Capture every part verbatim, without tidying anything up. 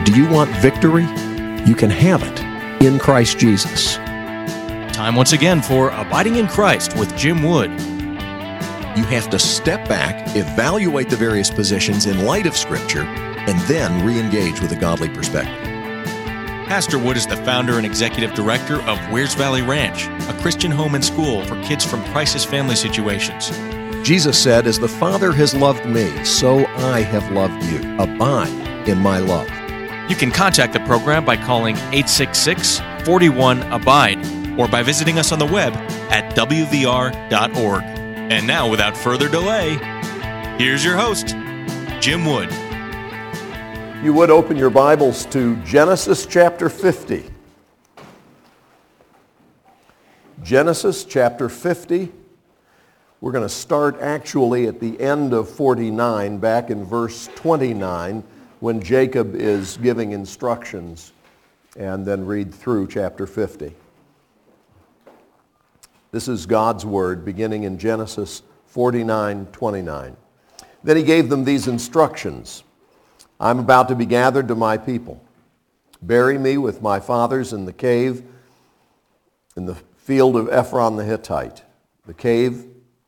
Do you want victory? You can have it in Christ Jesus. Time once again for Abiding in Christ with Jim Wood. You have to step back, evaluate the various positions in light of Scripture, and then re-engage with a godly perspective. Pastor Wood is the founder and executive director of Wears Valley Ranch, a Christian home and school for kids from crisis family situations. Jesus said, "As the Father has loved me, so I have loved you. Abide in my love." You can contact the program by calling eight six six, four one, abide or by visiting us on the web at w v r dot org. And now, without further delay, here's your host, Jim Wood. You would open your Bibles to Genesis chapter fifty. Genesis chapter fifty. We're going to start actually at the end of forty-nine, back in verse twenty-nine, when Jacob is giving instructions, and then read through chapter fifty. This is God's word, beginning in Genesis forty-nine twenty-nine. Then he gave them these instructions. I'm about to be gathered to my people. Bury me with my fathers in the cave in the field of Ephron the Hittite, the cave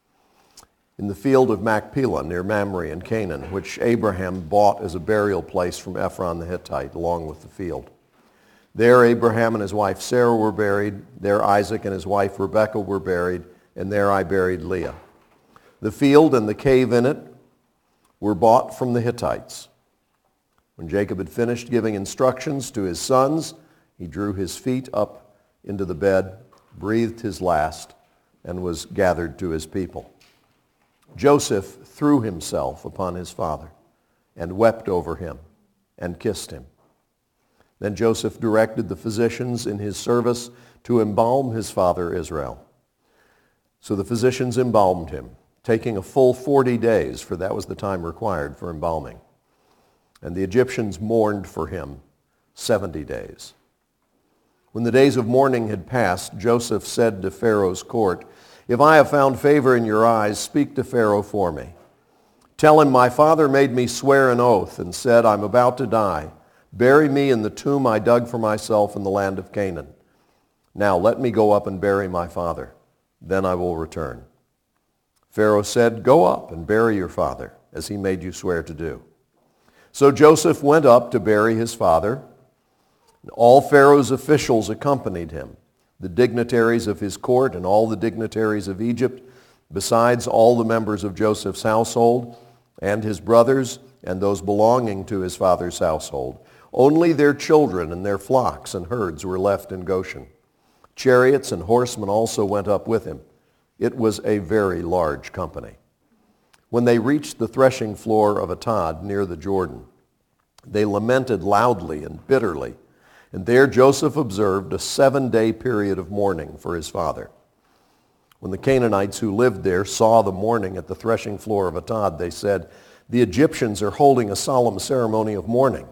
in the field of Machpelah near Mamre in Canaan, which Abraham bought as a burial place from Ephron the Hittite, along with the field. There Abraham and his wife Sarah were buried. There Isaac and his wife Rebekah were buried. And there I buried Leah. The field and the cave in it were bought from the Hittites. When Jacob had finished giving instructions to his sons, he drew his feet up into the bed, breathed his last, and was gathered to his people. Joseph threw himself upon his father and wept over him and kissed him. Then Joseph directed the physicians in his service to embalm his father Israel. So the physicians embalmed him, taking a full forty days, for that was the time required for embalming. And the Egyptians mourned for him seventy days. When the days of mourning had passed, Joseph said to Pharaoh's court, "If I have found favor in your eyes, speak to Pharaoh for me. Tell him, my father made me swear an oath and said, I'm about to die. Bury me in the tomb I dug for myself in the land of Canaan. Now let me go up and bury my father. Then I will return." Pharaoh said, "Go up and bury your father, as he made you swear to do." So Joseph went up to bury his father. All Pharaoh's officials accompanied him, the dignitaries of his court and all the dignitaries of Egypt, besides all the members of Joseph's household and his brothers and those belonging to his father's household. Only their children and their flocks and herds were left in Goshen. Chariots and horsemen also went up with him. It was a very large company. When they reached the threshing floor of Atad near the Jordan, they lamented loudly and bitterly. And there Joseph observed a seven-day period of mourning for his father. When the Canaanites who lived there saw the mourning at the threshing floor of Atad, they said, "The Egyptians are holding a solemn ceremony of mourning."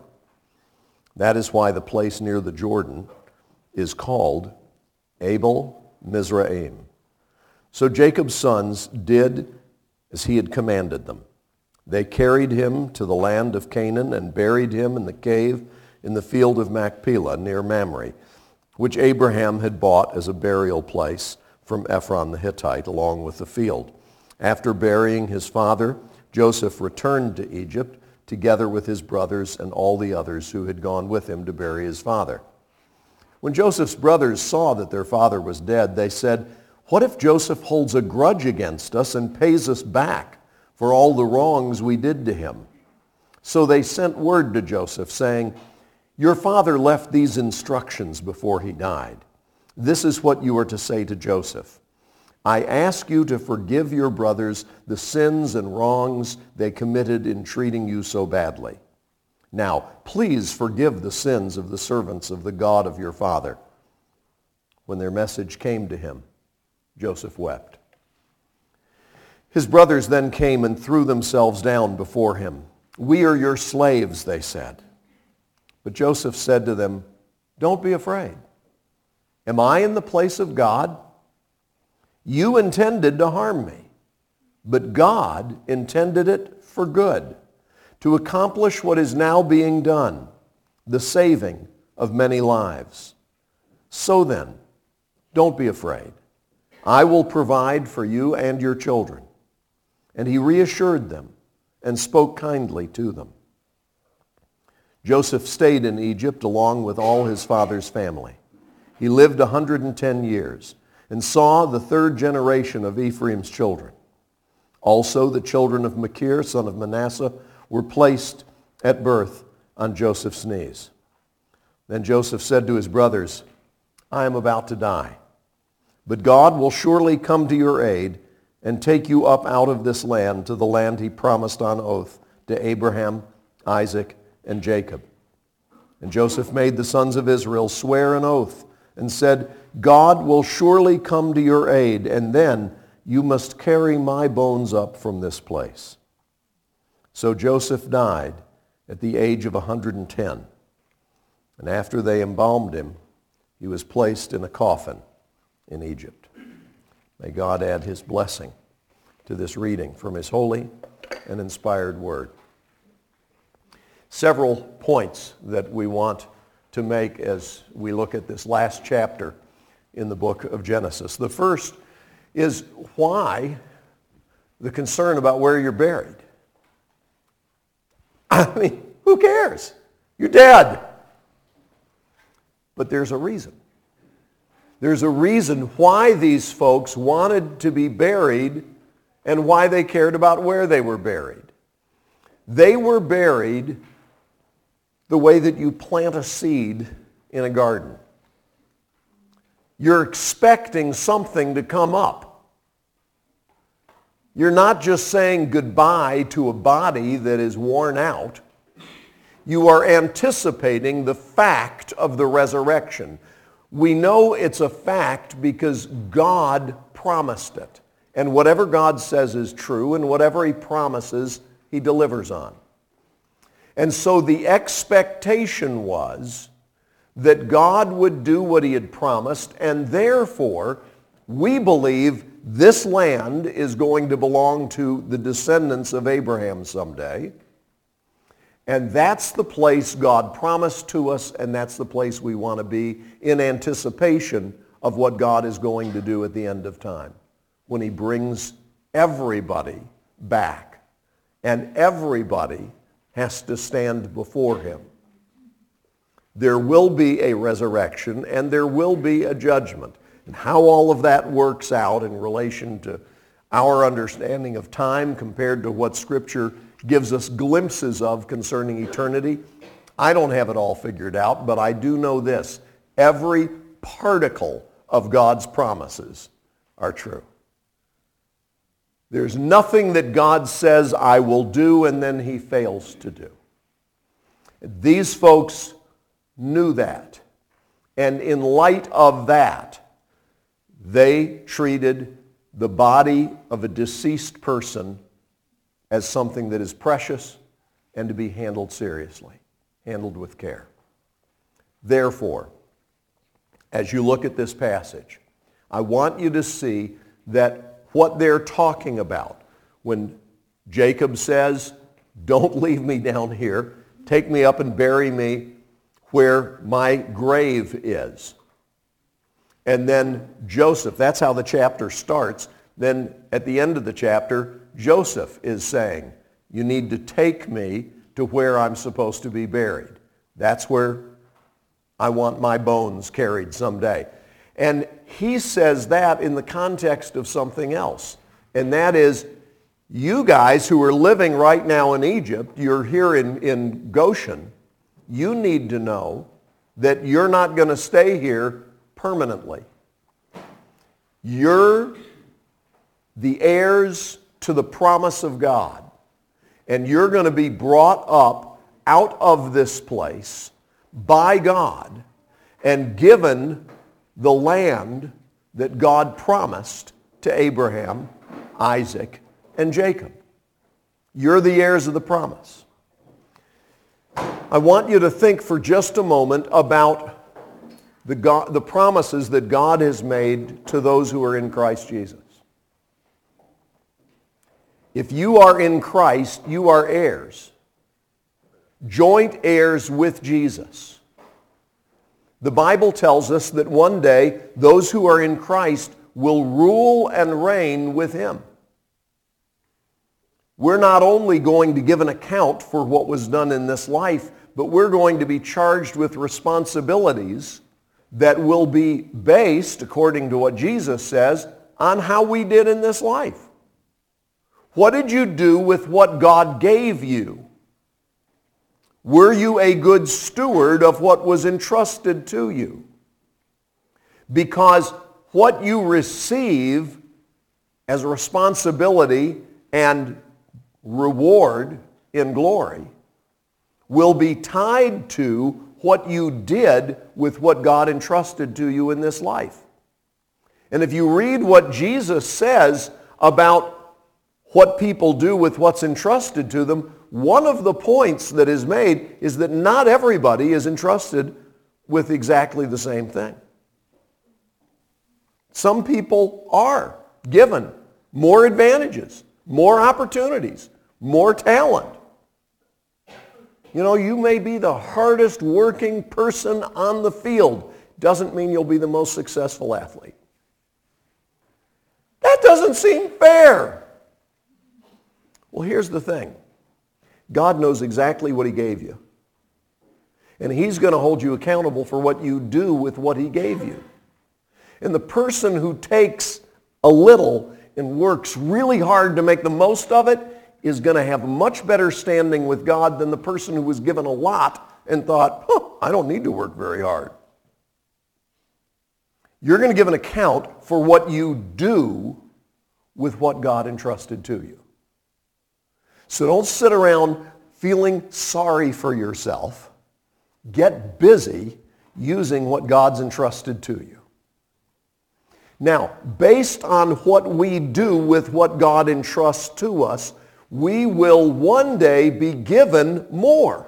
That is why the place near the Jordan is called Abel Mizraim. So Jacob's sons did as he had commanded them. They carried him to the land of Canaan and buried him in the cave in the field of Machpelah near Mamre, which Abraham had bought as a burial place from Ephron the Hittite, along with the field. After burying his father, Joseph returned to Egypt together with his brothers and all the others who had gone with him to bury his father. When Joseph's brothers saw that their father was dead, they said, "What if Joseph holds a grudge against us and pays us back for all the wrongs we did to him?" So they sent word to Joseph saying, "Your father left these instructions before he died. This is what you are to say to Joseph. I ask you to forgive your brothers the sins and wrongs they committed in treating you so badly. Now, please forgive the sins of the servants of the God of your father." When their message came to him, Joseph wept. His brothers then came and threw themselves down before him. "We are your slaves," they said. But Joseph said to them, "Don't be afraid. Am I in the place of God? You intended to harm me, but God intended it for good, to accomplish what is now being done, the saving of many lives. So then, don't be afraid. I will provide for you and your children." And he reassured them and spoke kindly to them. Joseph stayed in Egypt along with all his father's family. He lived one hundred ten years and saw the third generation of Ephraim's children. Also, the children of Machir, son of Manasseh, were placed at birth on Joseph's knees. Then Joseph said to his brothers, "I am about to die, but God will surely come to your aid and take you up out of this land to the land he promised on oath to Abraham, Isaac, and Jacob." And Joseph made the sons of Israel swear an oath and said, "God will surely come to your aid, and then you must carry my bones up from this place." So Joseph died at the age of one hundred ten. And after they embalmed him, he was placed in a coffin in Egypt. May God add his blessing to this reading from his holy and inspired word. Several points that we want to make as we look at this last chapter in the book of Genesis. The first is why the concern about where you're buried. I mean, who cares? You're dead. But there's a reason. There's a reason why these folks wanted to be buried and why they cared about where they were buried. They were buried the way that you plant a seed in a garden. You're expecting something to come up. You're not just saying goodbye to a body that is worn out. You are anticipating the fact of the resurrection. We know it's a fact because God promised it. And whatever God says is true, and whatever he promises, he delivers on. And so the expectation was that God would do what he had promised, and therefore we believe this land is going to belong to the descendants of Abraham someday. And that's the place God promised to us, and that's the place we want to be in anticipation of what God is going to do at the end of time, when he brings everybody back, and everybody has to stand before him. There will be a resurrection, and there will be a judgment. And how all of that works out in relation to our understanding of time compared to what Scripture gives us glimpses of concerning eternity, I don't have it all figured out, but I do know this: every particle of God's promises are true. There's nothing that God says I will do and then he fails to do. These folks knew that. And in light of that, they treated the body of a deceased person as something that is precious and to be handled seriously, handled with care. Therefore, as you look at this passage, I want you to see that what they're talking about when Jacob says, "Don't leave me down here, take me up and bury me where my grave is." And then Joseph, that's how the chapter starts. Then at the end of the chapter, Joseph is saying, "You need to take me to where I'm supposed to be buried. That's where I want my bones carried someday." And he says that in the context of something else. And that is, you guys who are living right now in Egypt, you're here in, in Goshen, you need to know that you're not going to stay here permanently. You're the heirs to the promise of God. And you're going to be brought up out of this place by God and given the land that God promised to Abraham, Isaac, and Jacob. You're the heirs of the promise. I want you to think for just a moment about the, God, the promises that God has made to those who are in Christ Jesus. If you are in Christ, you are heirs. joint heirs with Jesus. The Bible tells us that one day those who are in Christ will rule and reign with him. We're not only going to give an account for what was done in this life, but we're going to be charged with responsibilities that will be based, according to what Jesus says, on how we did in this life. What did you do with what God gave you? Were you a good steward of what was entrusted to you? Because what you receive as a responsibility and reward in glory will be tied to what you did with what God entrusted to you in this life. And if you read what Jesus says about what people do with what's entrusted to them, one of the points that is made is that not everybody is entrusted with exactly the same thing. Some people are given more advantages, more opportunities, more talent. You know, you may be the hardest working person on the field. Doesn't mean you'll be the most successful athlete. That doesn't seem fair. Well, here's the thing. God knows exactly what he gave you. And he's going to hold you accountable for what you do with what he gave you. And the person who takes a little and works really hard to make the most of it is going to have much better standing with God than the person who was given a lot and thought, huh, I don't need to work very hard. You're going to give an account for what you do with what God entrusted to you. So don't sit around feeling sorry for yourself. Get busy using what God's entrusted to you. Now, based on what we do with what God entrusts to us, we will one day be given more.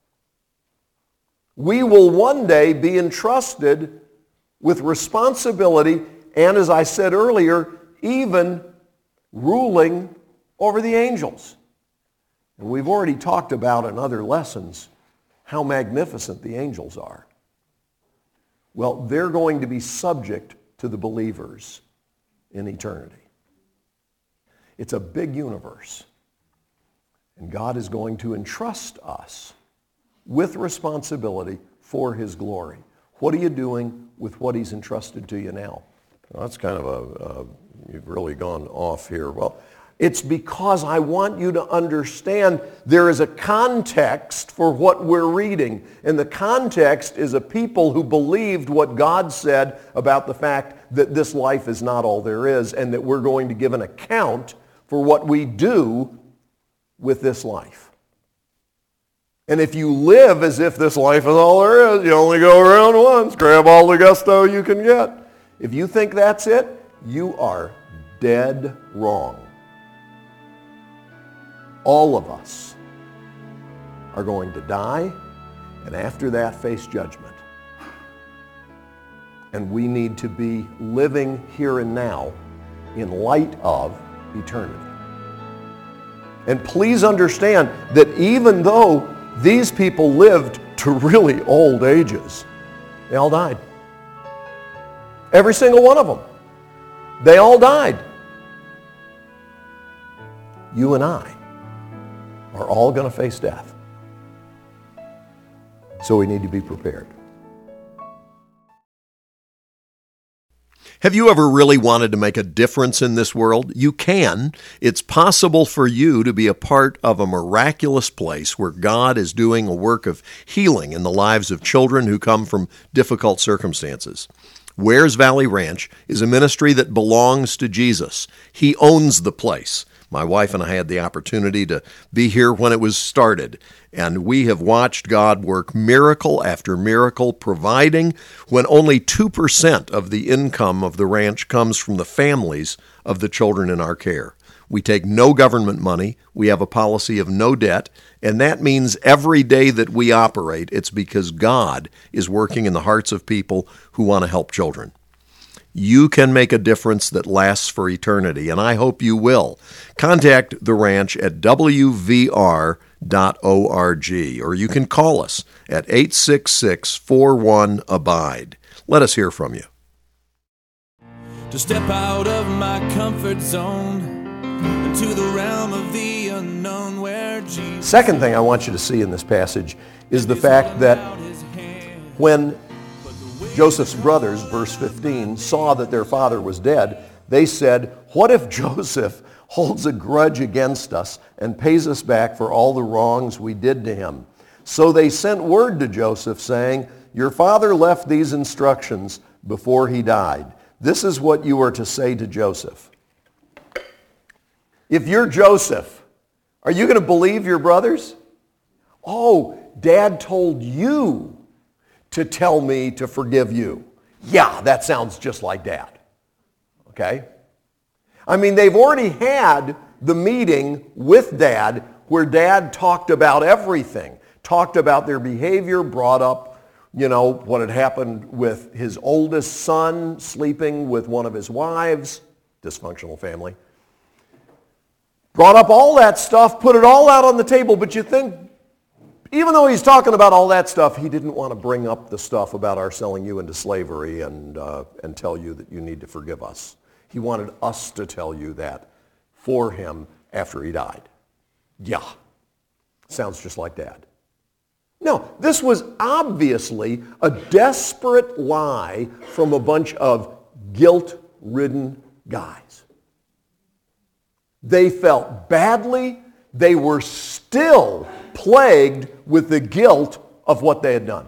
We will one day be entrusted with responsibility and, as I said earlier, even ruling over the angels. And we've already talked about in other lessons how magnificent the angels are. Well, they're going to be subject to the believers in eternity. It's a big universe. And God is going to entrust us with responsibility for his glory. What are you doing with what he's entrusted to you now? Well, that's kind of a, uh, you've really gone off here. Well, it's because I want you to understand there is a context for what we're reading. And the context is a people who believed what God said about the fact that this life is not all there is and that we're going to give an account for what we do with this life. And if you live as if this life is all there is, you only go around once, grab all the gusto you can get. If you think that's it, you are dead wrong. All of us are going to die, and after that face judgment. And we need to be living here and now in light of eternity. And please understand that even though these people lived to really old ages, they all died. Every single one of them. They all died. You and I are all going to face death. So we need to be prepared. Have you ever really wanted to make a difference in this world? You can. It's possible for you to be a part of a miraculous place where God is doing a work of healing in the lives of children who come from difficult circumstances. Wares Valley Ranch is a ministry that belongs to Jesus. He owns the place. My wife and I had the opportunity to be here when it was started, and we have watched God work miracle after miracle, providing when only two percent of the income of the ranch comes from the families of the children in our care. We take no government money. We have a policy of no debt, and that means every day that we operate, it's because God is working in the hearts of people who want to help children. You can make a difference that lasts for eternity, and I hope you will. Contact the ranch at w v r dot org, or you can call us at eight six six, four one, abide. Let us hear from you. To step out of my comfort zone into the realm of the unknown where Jesus. Second thing I want you to see in this passage is the fact that when Joseph's brothers, verse fifteen, saw that their father was dead, they said, "What if Joseph holds a grudge against us and pays us back for all the wrongs we did to him?" So they sent word to Joseph saying, "Your father left these instructions before he died. This is what you are to say to Joseph." If you're Joseph, are you going to believe your brothers? "Oh, Dad told you to tell me to forgive you." Yeah, that sounds just like Dad. Okay? I mean, they've already had the meeting with Dad where Dad talked about everything, talked about their behavior, brought up, you know, what had happened with his oldest son sleeping with one of his wives, dysfunctional family. Brought up all that stuff, put it all out on the table, but you think, even though he's talking about all that stuff, he didn't want to bring up the stuff about our selling you into slavery and, uh, and tell you that you need to forgive us. He wanted us to tell you that for him after he died. Yeah, sounds just like Dad. No, this was obviously a desperate lie from a bunch of guilt-ridden guys. They felt badly. They were still plagued with the guilt of what they had done.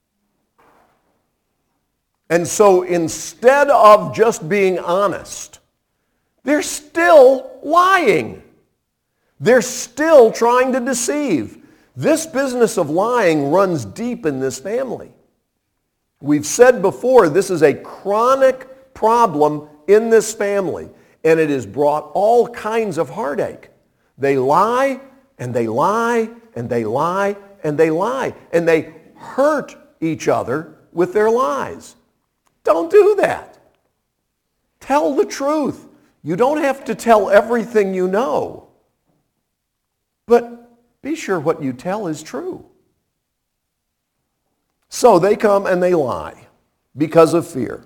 And so instead of just being honest, they're still lying. They're still trying to deceive. This business of lying runs deep in this family. We've said before, this is a chronic problem in this family, and it has brought all kinds of heartache. They lie, and they lie, and they lie, and they lie, and they hurt each other with their lies. Don't do that. Tell the truth. You don't have to tell everything you know, but be sure what you tell is true. So they come and they lie because of fear.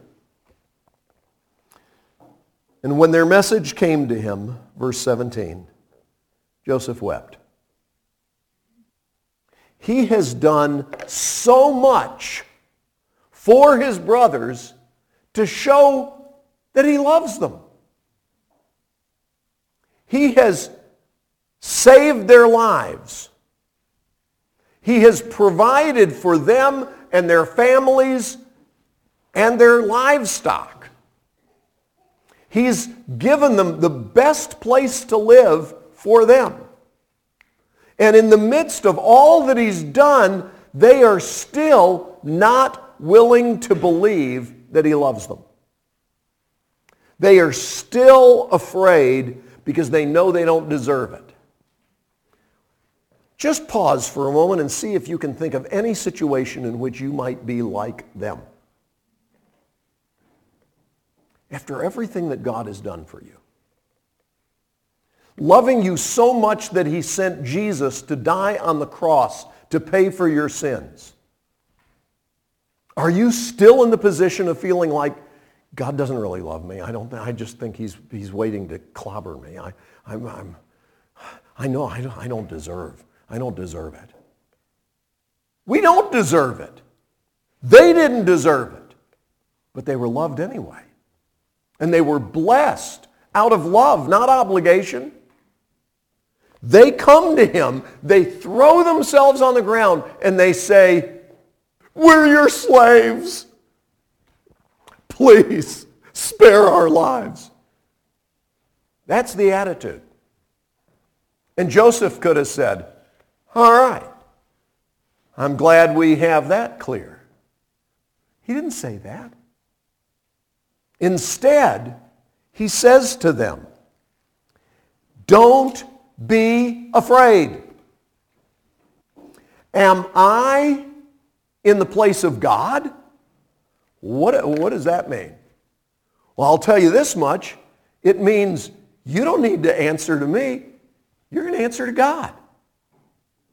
And when their message came to him, verse seventeen, Joseph wept. He has done so much for his brothers to show that he loves them. He has saved their lives. He has provided for them and their families and their livestock. He's given them the best place to live for them. And in the midst of all that he's done, they are still not willing to believe that he loves them. They are still afraid because they know they don't deserve it. Just pause for a moment and see if you can think of any situation in which you might be like them. After everything that God has done for you, loving you so much that he sent Jesus to die on the cross to pay for your sins, are you still in the position of feeling like God doesn't really love me? I don't. I just think he's he's waiting to clobber me. I I'm, I'm I know I don't, I don't deserve. I don't deserve it. We don't deserve it. They didn't deserve it, but they were loved anyway, and they were blessed out of love, not obligation. They come to him. They throw themselves on the ground and they say, "We're your slaves. Please spare our lives." That's the attitude. And Joseph could have said, "All right, I'm glad we have that clear." He didn't say that. Instead, he says to them, "Don't be afraid. Am I in the place of God?" What, what does that mean? Well, I'll tell you this much. It means you don't need to answer to me. You're going to answer to God.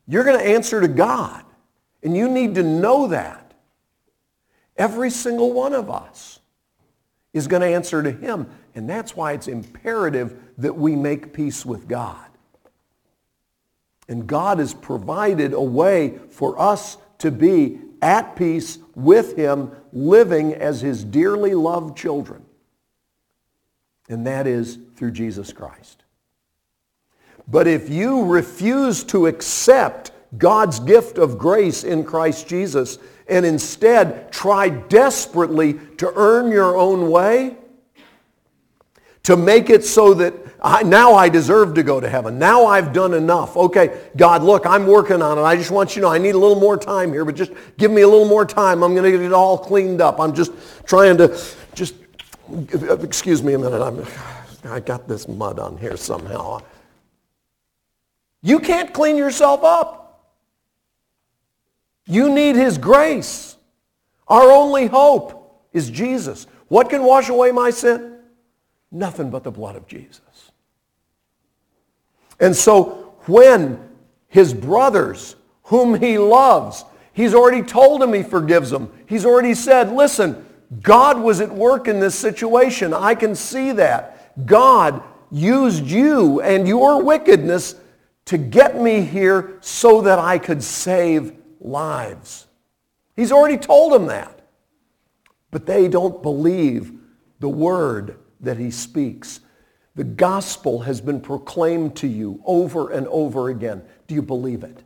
You're going to answer to God. And you need to know that. Every single one of us is going to answer to him. And that's why it's imperative that we make peace with God. And God has provided a way for us to be at peace with him, living as his dearly loved children. And that is through Jesus Christ. But if you refuse to accept God's gift of grace in Christ Jesus and instead try desperately to earn your own way, to make it so that I, now I deserve to go to heaven. Now I've done enough. Okay, God, look, I'm working on it. I just want you to know I need a little more time here, but just give me a little more time. I'm going to get it all cleaned up. I'm just trying to, just, excuse me a minute. I'm, I got this mud on here somehow. You can't clean yourself up. You need his grace. Our only hope is Jesus. What can wash away my sin? Nothing but the blood of Jesus. And so when his brothers, whom he loves, he's already told them he forgives them. He's already said, listen, God was at work in this situation. I can see that. God used you and your wickedness to get me here so that I could save lives. He's already told them that. But they don't believe the word that he speaks. The gospel has been proclaimed to you over and over again. Do you believe it?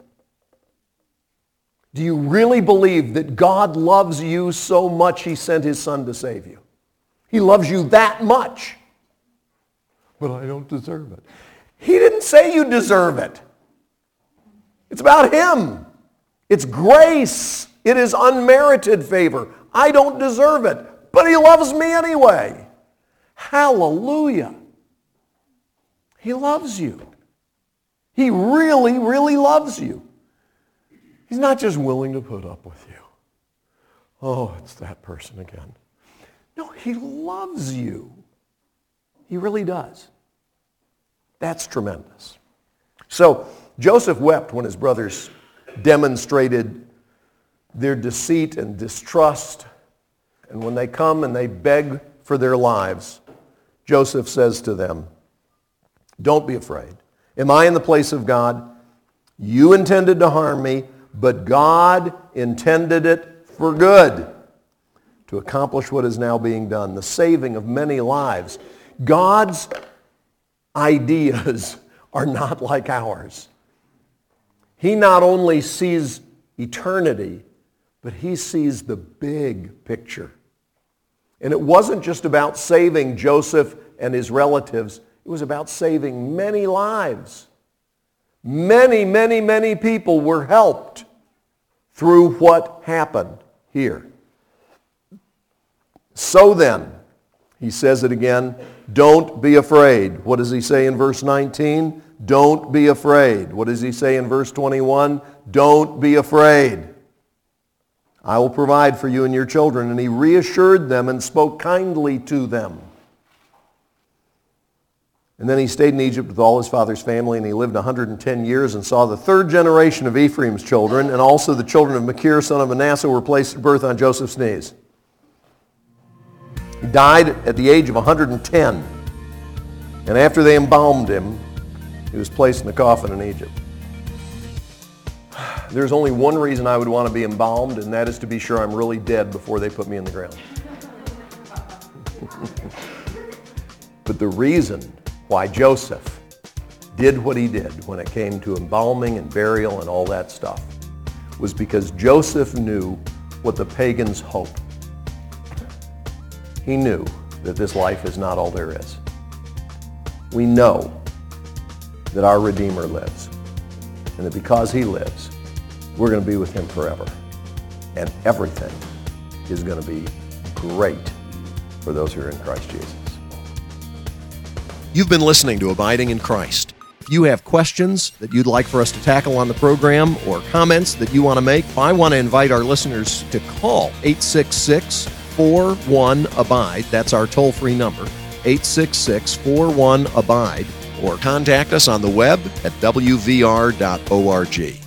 Do you really believe that God loves you so much he sent his son to save you? He loves you that much. But I don't deserve it. He didn't say you deserve it. It's about him. It's grace. It is unmerited favor. I don't deserve it, but he loves me anyway. Hallelujah. He loves you. He really, really loves you. He's not just willing to put up with you. Oh, it's that person again. No, he loves you. He really does. That's tremendous. So Joseph wept when his brothers demonstrated their deceit and distrust. And when they come and they beg for their lives, Joseph says to them, don't be afraid. Am I in the place of God? You intended to harm me, but God intended it for good, to accomplish what is now being done, the saving of many lives. God's ideas are not like ours. He not only sees eternity, but he sees the big picture. And it wasn't just about saving Joseph and his relatives. It was about saving many lives. Many, many, many people were helped through what happened here. So then, he says it again, don't be afraid. What does he say in verse nineteen? Don't be afraid. What does he say in verse twenty-one? Don't be afraid. I will provide for you and your children. And he reassured them and spoke kindly to them. And then he stayed in Egypt with all his father's family, and he lived one hundred ten years and saw the third generation of Ephraim's children, and also the children of Machir, son of Manasseh, were placed at birth on Joseph's knees. He died at the age of one hundred ten. And after they embalmed him, he was placed in the coffin in Egypt. There's only one reason I would want to be embalmed, and that is to be sure I'm really dead before they put me in the ground. But the reason why Joseph did what he did when it came to embalming and burial and all that stuff was because Joseph knew what the pagans hoped. He knew that this life is not all there is. We know that our Redeemer lives, and that because he lives, we're going to be with him forever. And everything is going to be great for those who are in Christ Jesus. You've been listening to Abiding in Christ. If you have questions that you'd like for us to tackle on the program or comments that you want to make, I want to invite our listeners to call eight six six, four one, ABIDE. That's our toll-free number, eight six six, four one, ABIDE. Or contact us on the web at w v r dot org.